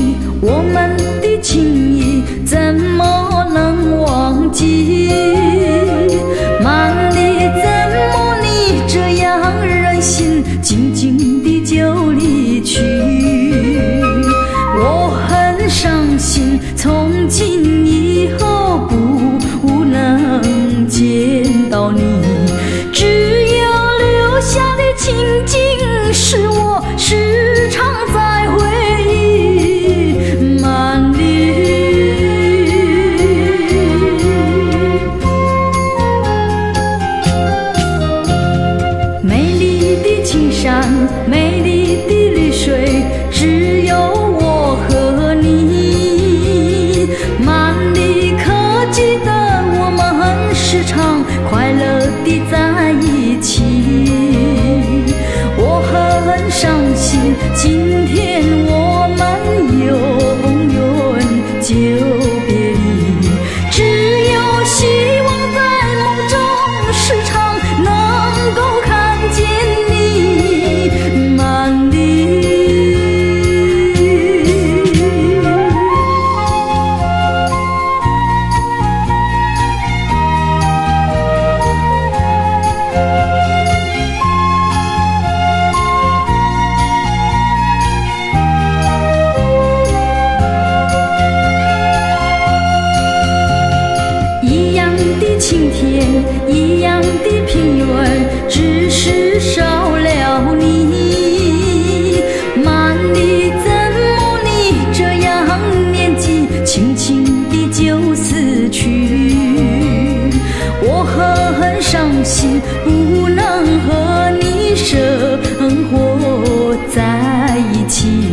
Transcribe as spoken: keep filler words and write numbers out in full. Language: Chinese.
忆，我们的情谊怎么能忘记？曼丽，怎么你这样任性，静静地就离去？我很伤心，从今以后不能见到你，只有留下的情景是我时常在回忆。曼丽，美丽的青山，美丽的绿水，只有我和你。曼丽，可记得我们时常快乐地在一起？我很伤心，今天我们永远就别离，只有希望在梦中时常能够看见你。曼丽，一样的晴天，一样的平原，只是少了你。曼丽，怎么你这样年纪轻轻地就死去？我很伤心，不能和你生活在一起。